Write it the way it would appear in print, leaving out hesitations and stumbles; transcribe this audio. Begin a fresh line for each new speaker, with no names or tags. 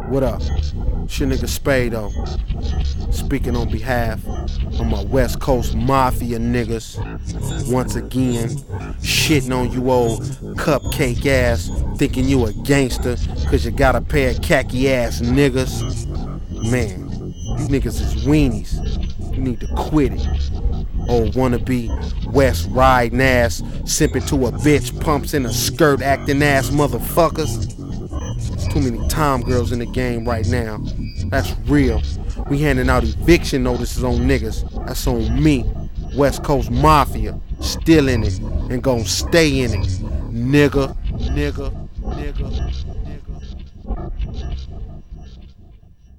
What up? It's your nigga Spado, speaking on behalf of my West Coast Mafia niggas. Once again, shitting on you old cupcake ass, thinking you a gangster cause you got a pair of khaki ass niggas. Man, you niggas is weenies. You need to quit it. Old wannabe West riding ass, simping to a bitch, pumps in a skirt acting ass motherfuckers. There's too many Tom girls in the game right now. That's real. We handing out eviction notices on niggas. That's on me. West Coast Mafia. Still in it and gon' stay in it. Nigga.